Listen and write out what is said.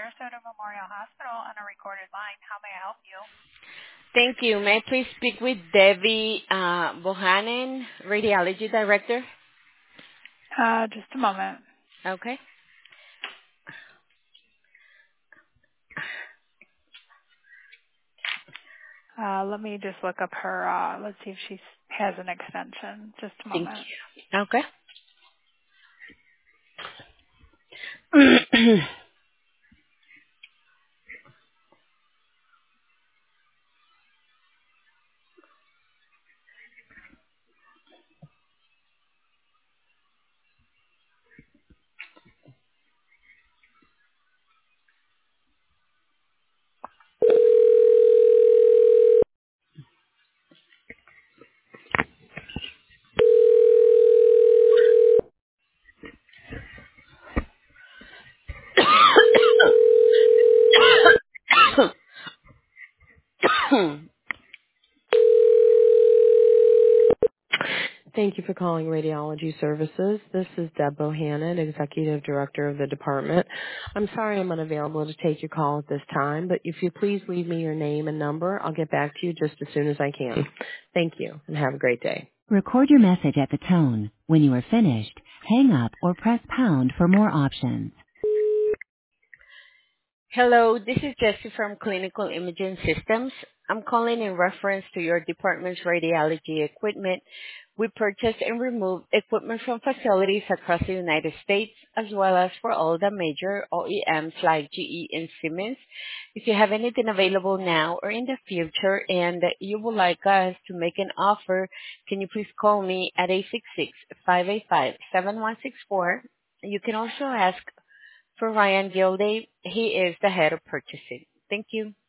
Sarasota Memorial Hospital on a recorded line. How may I help you? Thank you. May I please speak with Debbie Bohannon, Radiology Director? Just a moment. Okay. Let me just look up her, let's see if she has an extension. Just a Thank moment. you. Okay. Thank you for calling Radiology Services. This is Deb Bohannon, Executive Director of the department. I'm sorry I'm unavailable to take your call at this time, but if you please leave me your name and number, I'll get back to you just as soon as I can. Thank you, and have a great day. Record your message at the tone. When you are finished, hang up or press pound for more options. Hello, this is Jessie from Clinical Imaging Systems. I'm calling in reference to your department's radiology equipment. We purchase and remove equipment from facilities across the United States, as well as for all the major OEMs like GE and Siemens. If you have anything available now or in the future and you would like us to make an offer, can you please call me at 866-585-7164. You can also ask for Ryan Gilday. He is the head of purchasing. Thank you.